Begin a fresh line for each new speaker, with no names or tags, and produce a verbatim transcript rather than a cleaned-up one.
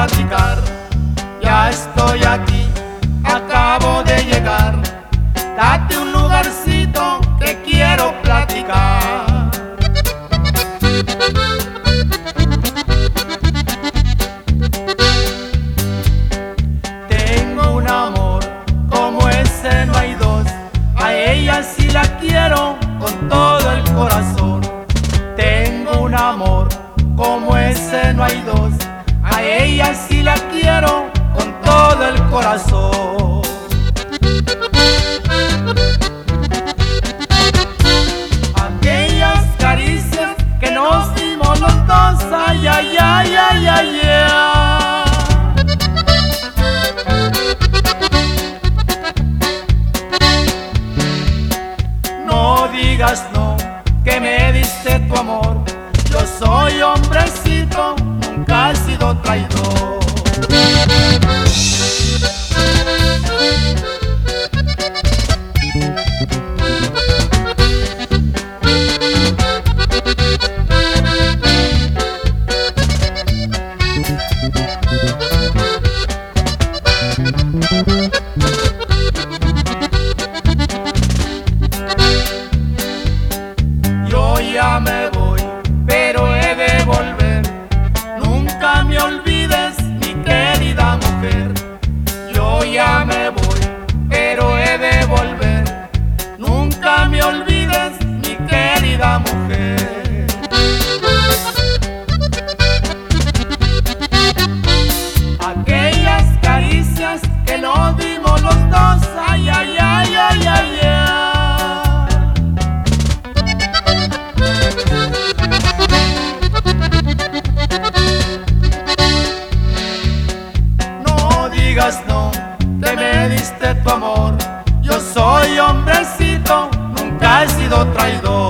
platicar. Ya estoy aquí, acabo de llegar. Date un lugarcito que quiero platicar. Tengo un amor como ese no hay dos. A ella sí la quiero con todo el corazón. Tengo un amor como ese no hay dos. A ella sí la quiero con todo el corazón. Aquellas caricias que nos dimos los dos, ay, ay, ay, ay, ay, ay. No digas no, que me diste tu amor. Yo soy hombrecito, nunca he sido traidor. Yo ya me voy, pero he de volver. Nunca me olvides, mi querida mujer. Yo ya me voy, pero he de volver. Nunca me olvides, mi querida mujer. Aquellas caricias que nos dimos los dos, ay, ay, ay, ay, ay, ay. No digas no, que me diste tu amor. Yo soy hombrecito, nunca he sido traidor.